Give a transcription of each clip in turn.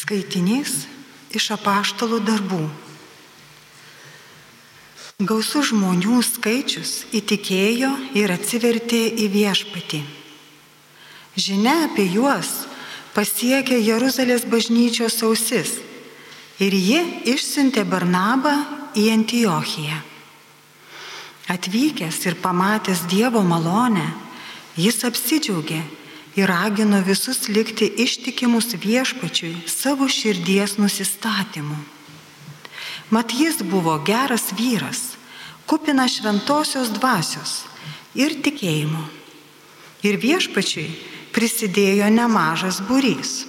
Skaitinys iš Apaštalų darbų. Gausus žmonių skaičius įtikėjo ir atsivertė į Viešpatį. Žinia apie juos pasiekė Jeruzalės bažnyčios ausis ir ji išsiuntė Barnabą į Antiochiją. Atvykęs ir pamatęs Dievo malonę, jis apsidžiaugė ir ragino visus likti ištikimus Viešpačiui savo širdies nusistatymu. Mat jis buvo geras vyras, kupinas šventosios dvasios ir tikėjimo. Ir Viešpačiui prisidėjo nemažas būrys.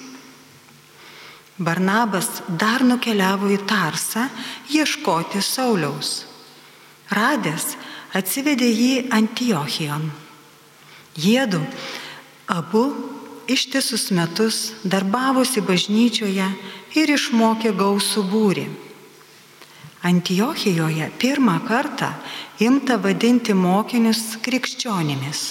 Barnabas dar nukeliavo į Tarsą ieškoti Sauliaus. Radęs, atsivedė jį Antiochijon. Jiedu abu ištisus metus darbavosi bažnyčioje ir išmokė gausų būrį. Antiochijoje pirmą kartą imta vadinti mokinius krikščionimis.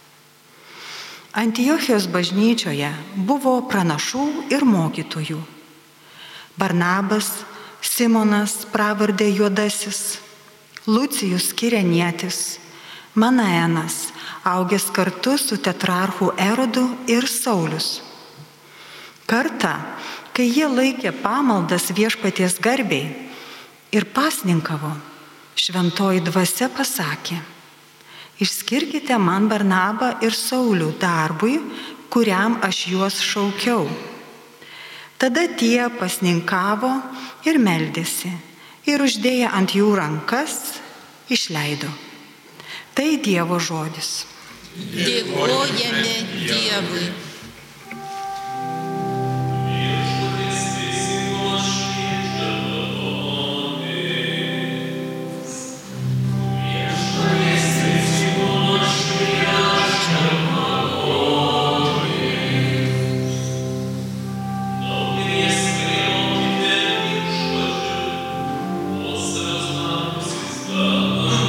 Antiochijos bažnyčioje buvo pranašų ir mokytojų. Barnabas, Simonas pravardė Juodasis, Lucijus Kirenietis, Manaenas, augęs kartu su tetrarchu Erodu ir Saulius. Kartą, kai jie laikė pamaldas Viešpaties garbei ir pasninkavo, šventoji dvasia pasakė: išskirkite man Barnabą ir Saulių darbui, kuriam aš juos šaukiau. Tada tie pasninkavo ir meldėsi ir uždėję ant jų rankas išleido. Tai Dievo žodis. Dėkojame Dievui.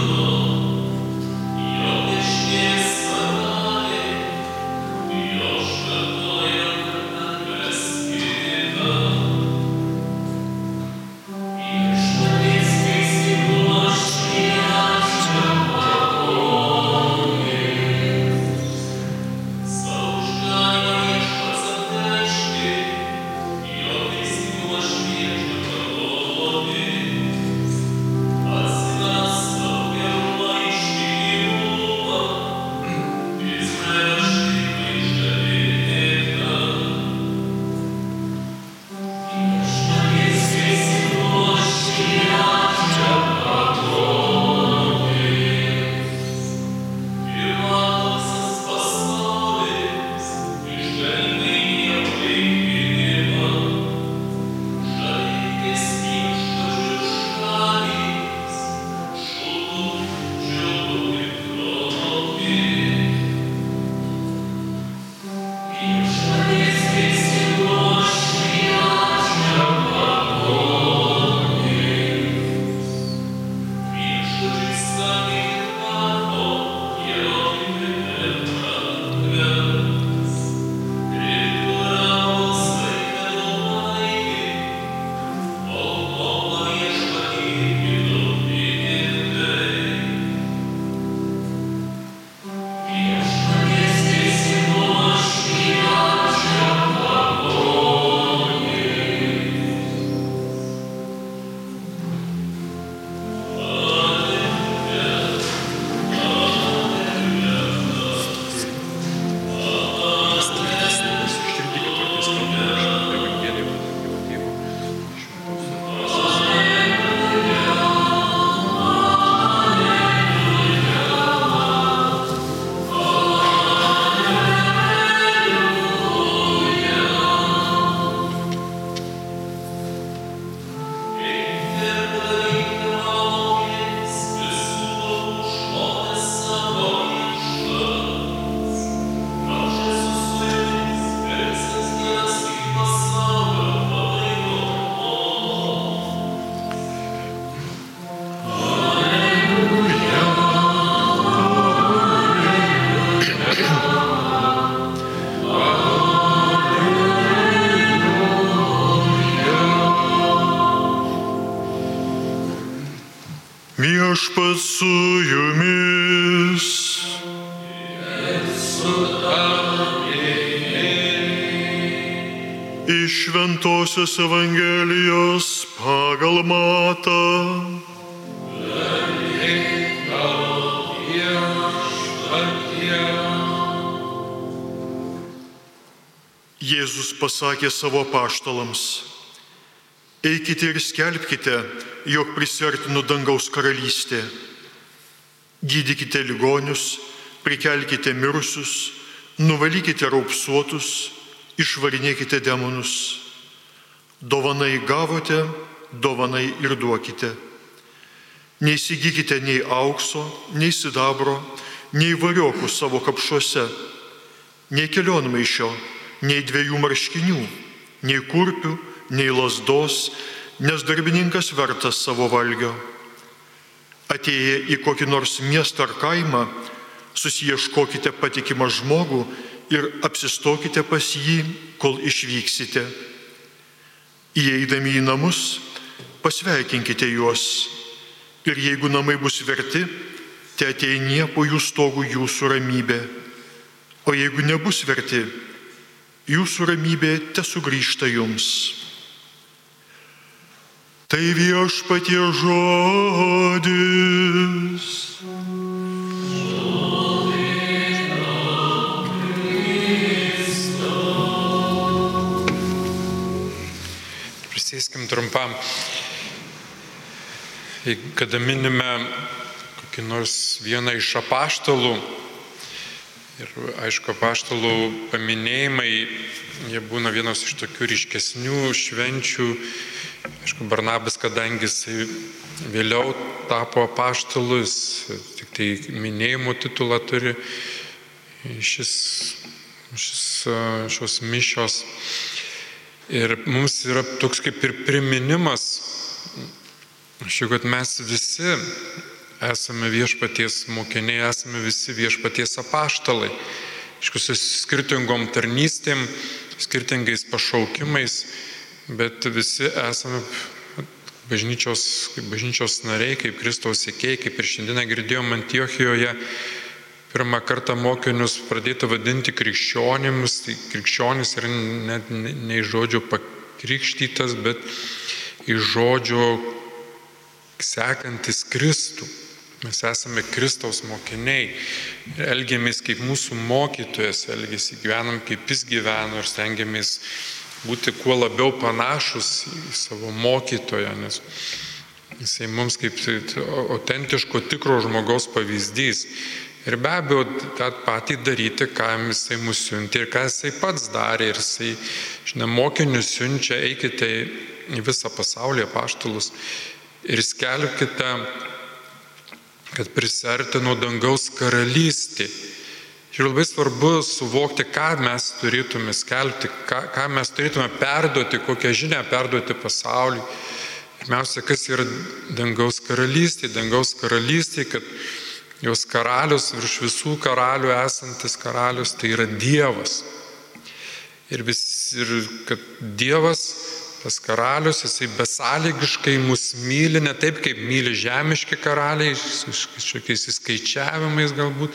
Dios Viešpats su jumis. Iš Šventosios Evangelijos pagal Matą. Jėzus pasakė savo apaštalams: eikite ir skelbkite, jog prisiartino dangaus karalystė. Gydykite ligonius, prikelkite mirusius, nuvalykite raupsuotus, išvarinėkite demonus. Dovanai gavote, dovanai ir duokite. Neįsigykite nei aukso, nei sidabro, nei variokų savo kapšuose, nei kelionmaišio, nei 2 marškinių, nei kurpių, nei lazdos, nes darbininkas vertas savo valgio. Atėję į kokį nors miestą ar kaimą, susiieškokite patikimą žmogų ir apsistokite pas jį, kol išvyksite. Įeidami į namus, pasveikinkite juos. Ir jeigu namai bus verti, te ateinie po jų stogų jūsų ramybė. O jeigu nebus verti, jūsų ramybė te sugrįžta jums. Tai Viešpaties žodis. Prisėskim trumpam. Kada minime kokį nors vieną iš apaštalų, ir aišku, apaštalų paminėjimai, jie būna vienos iš tokių ryškesnių švenčių. Aišku, Barnabas, kadangi jisai vėliau tapo apaštalu, tik tai minėjimo titulą turi, šios mišios. Ir mums yra toks kaip ir priminimas, kad mes visi esame Viešpaties mokiniai, esame visi Viešpaties apaštalai. Aišku, su skirtingom tarnystėm, skirtingais pašaukimais, bet visi esame bažnyčios nariai, kaip Kristaus sekėjai, kaip ir šiandieną girdėjom Antiochijoje. Pirmą kartą mokinius pradėta vadinti krikščionimis, tai krikščionis yra net ne iš žodžio pakrikštytas, bet iš žodžio sekantis Kristų. Mes esame Kristaus mokiniai ir elgiamės kaip mūsų mokytojas, elgiasi, gyvenam kaip jis gyveno ir stengiamės būti kuo labiau panašus į savo mokytoją, nes jisai mums kaip autentiško, tikro žmogaus pavyzdys. Ir be abejo, tą patį daryti, ką jisai mus siuntė ir ką jisai pats darė. Ir jisai, mokinius siunčia, eikite į visą pasaulį, apaštalus, ir skelbkite, kad prisiartino dangaus karalystė. Ir labai svarbu suvokti, ką mes turėtume skelbti, ką mes turėtume perduoti, kokią žinią perduoti pasauliui. Pirmiausia, kas yra dangaus karalystė? Dangaus karalystė, kad jos karalius, virš visų karalių esantis karalius, tai yra Dievas. Ir kad Dievas, tas karalius, jisai besąlygiškai mus myli, ne taip, kaip myli žemiški karaliai, su kažkokiais įskaičiavimais galbūt,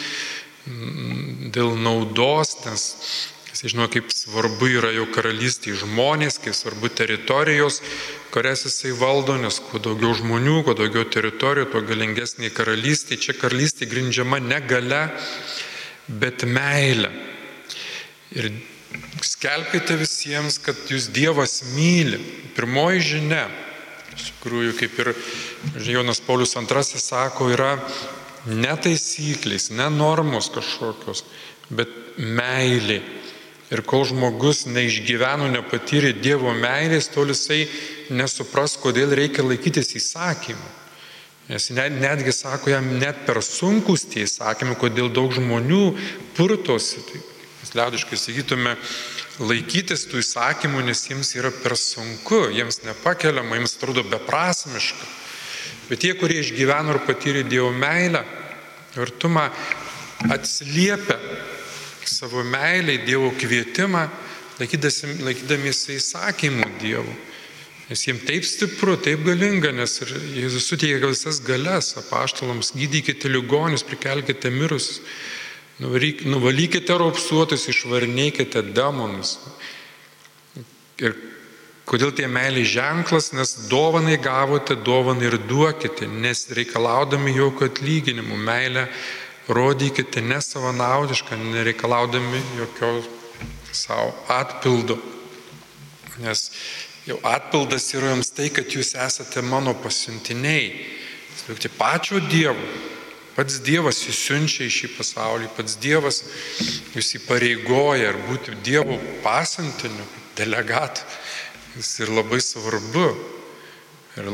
dėl naudos, nes jisai žino, kaip svarbu yra jo karalystė žmonės, kaip svarbu teritorijos, kurias jisai valdo, nes kuo daugiau žmonių, kuo daugiau teritorijų, tuo galingesnė karalystė. Čia karalystė grindžiama ne galia, bet meilė. Ir skelbkite visiems, kad jūs Dievas myli. Pirmoji žinia, iš tikrųjų, kaip ir Jonas Paulius II sako, yra ne taisyklės, ne normos kažkokios, bet meilė. Ir kol žmogus neišgyveno, nepatyrė Dievo meilės, tol jisai nesupras, kodėl reikia laikytis įsakymų. Nes netgi sako, jam net per sunkus tie įsakymai, kodėl daug žmonių purtosi. Tai mes liaudiškai sakytume, laikytis tų įsakymų, nes jiems yra per sunku, jiems nepakeliama, jiems atrodo beprasmiška. Bet tie, kurie išgyveno ir patyrė Dievo meilę, artumą, atsiliepia savo meilę, Dievo kvietimą, laikydamiesi įsakymų Dievo. Nes jiems taip stipru, taip galinga, nes ir Jėzus suteikia visas galias apaštalams, gydykite ligonius, prikelkite mirusius, nuvalykite raupsuotus, išvarinėkite demonus. Ir kodėl tie meilės ženklas, nes dovanai gavote, dovanai ir duokite, nes reikalaudami jokio atlyginimų, meilę rodykite nesavanaudišką, nereikalaudami jokio savo atpildo. Nes jau atpildas yra jums tai, kad jūs esate mano pasiuntiniai. Tai pačio Dievo. Pats Dievas jūs siunčia į šį pasaulį, pats Dievas jūs įpareigoja ir būti Dievo pasiuntiniu, delegatu. Jis ir labai svarbu. Ir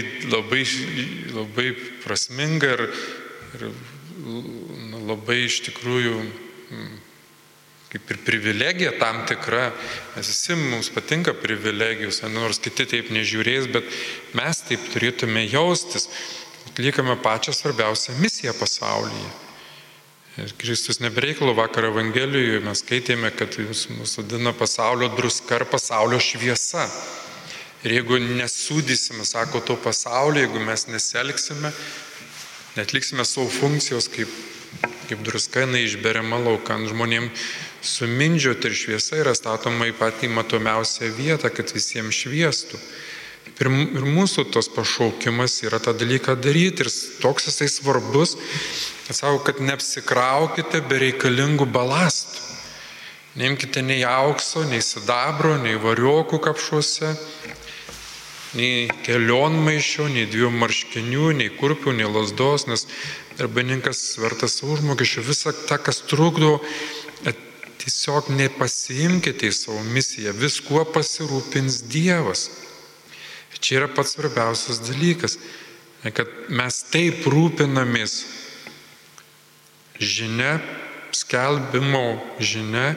labai prasminga ir labai iš tikrųjų kaip ir privilegija tam tikra, mes visi mums patinka privilegijos, nors kiti taip nežiūrės, bet mes taip turėtume jaustis, atliekame pačią svarbiausią misiją pasaulyje. Ir Kristus nebereikalo vakar Evangelijoje mes skaitėme, kad jis mūsų vadina pasaulio druska ir pasaulio šviesa. Ir jeigu nesūdysime, sako, to pasaulio, jeigu mes nesielgsime, netliksime savo funkcijos kaip druska, jinai išberiama laukan žmonėms sumindžioti ir šviesa yra statoma į patį matomiausią vietą, kad visiems šviestų. Ir mūsų tos pašaukimas yra tą dalyką daryti ir toks jisai svarbus, kad sako, kad neapsikraukite bereikalingų balastų. Neimkite nei aukso, nei sidabro, nei variokų kapšuose, nei kelionmaišio, nei 2 marškinių, nei kurpių, nei lasdos, nes darbininkas vertas savo užmokesčio. Visą tą, kas trukdo, tiesiog nepasiimkite į savo misiją. Viskuo pasirūpins Dievas. Ir čia yra pats svarbiausias dalykas, kad mes taip rūpinamės žinia, skelbimo žinia,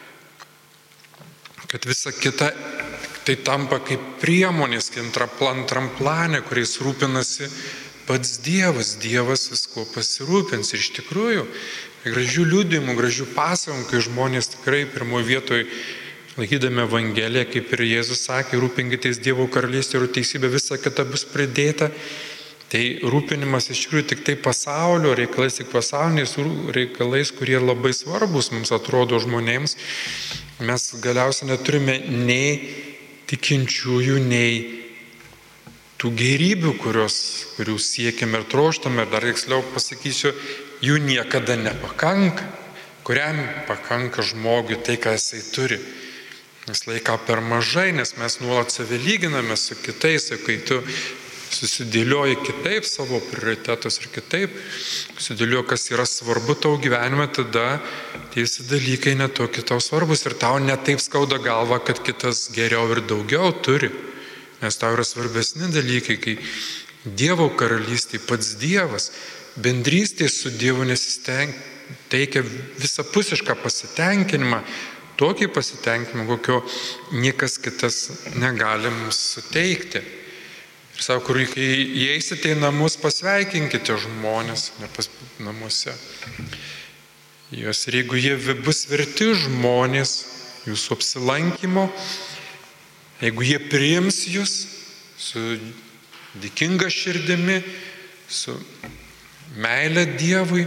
kad visa kita tai tampa kaip priemonės, kaip antramplanė, kuriais rūpinasi pats Dievas. Dievas visko pasirūpins. Ir iš tikrųjų, gražių liudijimų, gražių pasakojimų, kai žmonės tikrai pirmoje vietoje, laikydami Evangeliją, kaip ir Jėzus sakė, rūpinkitės Dievo karalystė ir teisybė, visa kita bus pridėta. Tai rūpinimas iš tikrųjų tik tai pasaulio reikalais, tik pasauliniais reikalais, kurie labai svarbus mums atrodo žmonėms. Mes galiausiai neturime nei tikinčiųjų, nei tų gėrybių, kurių siekiame ir troštame, ir dar tiksliau pasakysiu, jų niekada nepakanka. Kuriam pakanka žmogui tai, ką jisai turi. Nes laiką per mažai, nes mes nuolat save lyginame su kitais, ir kai tu susidėlioji kitaip savo prioritetus ir kitaip susidėlioji, kas yra svarbu tau gyvenime, tada tie visi dalykai netokie tau svarbus ir tau netaip skauda galva, kad kitas geriau ir daugiau turi. Nes tau yra svarbesni dalykai, kai Dievo karalystė, pats Dievas, bendrystė su Dievu teikia visapusišką pasitenkinimą, tokį pasitenkinimą, kokio niekas kitas negali mums suteikti. Ir sako, kai įeisite į namus, pasveikinkite žmonės namuose. Ir jeigu jie bus verti žmonės jūsų apsilankimo, jeigu jie priims jūs su dėkinga širdimi, su meilė Dievui,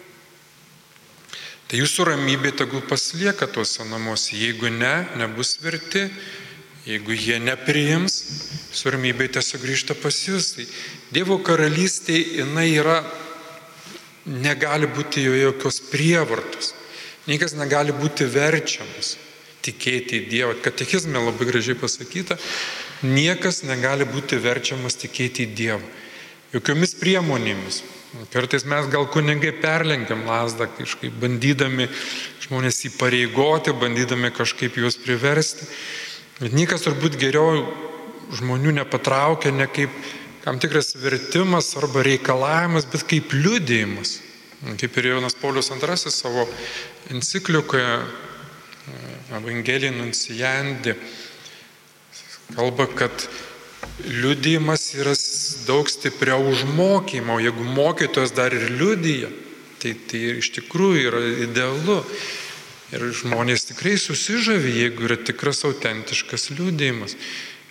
tai jūsų ramybė tegul pasilieka tuose namuose. Jeigu nebus verti, jeigu jie nepriims, su ramybė tiesiog grįžta pas jūs. Tai Dievo karalystė, jinai negali būti joje jokios prievartos. Niekas negali būti verčiamas tikėti į Dievą. Katekizme labai gražiai pasakyta, niekas negali būti verčiamas tikėti į Dievą. Jokiomis priemonėmis. Kartais mes gal kunigai perlenkiam lazdą, kažkaip bandydami žmonės įpareigoti, bandydami kažkaip juos priversti. Bet niekas turbūt geriau žmonių nepatraukia ne kaip tam tikras vertimas arba reikalavimas, bet kaip liudijimas. Kaip ir Jonas Paulius II savo enciklikoje Evangelii Nunciandi kalba, kad liudijimas yra daug stipriau už mokymą, o jeigu mokytojas dar ir liudija, tai iš tikrųjų yra idealu. Ir žmonės tikrai susižavi, jeigu yra tikras autentiškas liudijimas.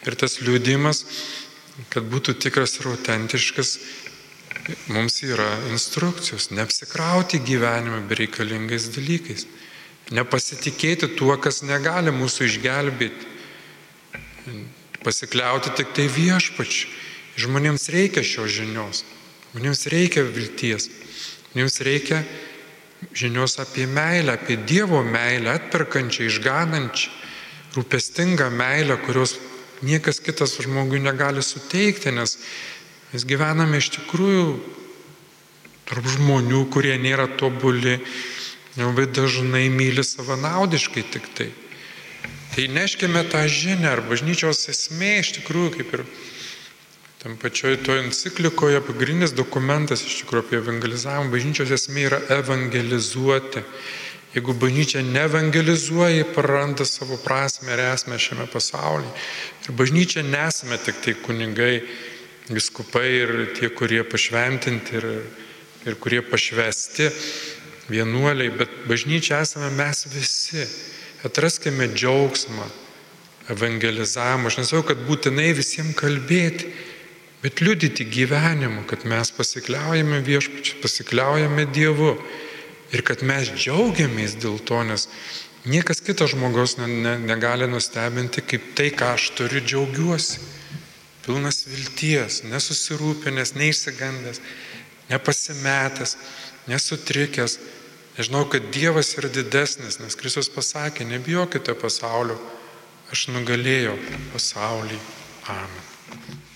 Ir tas liudijimas, kad būtų tikras ir autentiškas, mums yra instrukcijos. Neapsikrauti gyvenimą bereikalingais dalykais. Nepasitikėti tuo, kas negali mūsų išgelbėti. Pasikliauti tik tai Viešpačiu. Žmonėms reikia šios žinios. Žmonėms reikia vilties. Žmonėms reikia žinios apie meilę, apie Dievo meilę, atperkančią, išganančią, rūpestingą meilę, kurios niekas kitas žmogui negali suteikti, nes mes gyvename iš tikrųjų tarp žmonių, kurie nėra tobuli, labai dažnai myli savanaudiškai tik tai. Tai neškime tą žinią, ar bažnyčios esmė iš tikrųjų, kaip ir tam pačioj to enciklikoje, pagrindinis dokumentas iš tikrųjų apie evangelizavimą, bažnyčios esmė yra evangelizuoti. Jeigu bažnyčia neevangelizuoja, praranda savo prasmę ir esmę šiame pasaulyje. Ir bažnyčia nesame tik tai kunigai, vyskupai ir tie, kurie pašventinti ir kurie pašvesti, vienuoliai, bet bažnyčia esame mes visi. Atraskime džiaugsmą, evangelizavimą. Aš nesakau, kad būtinai visiems kalbėti, bet liudyti gyvenimu, kad mes pasikliaujame Viešpačiu, pasikliaujame Dievu ir kad mes džiaugiamės dėl to, nes niekas kitas žmogus negali nustebinti, kaip tai, ką aš turiu, džiaugiuosi. Pilnas vilties, nesusirūpinęs, neišsigandęs, nepasimetęs, nesutrikęs. Žinau, kad Dievas yra didesnis, nes Kristus pasakė, nebijokite pasaulio, aš nugalėjau pasaulį. Amen.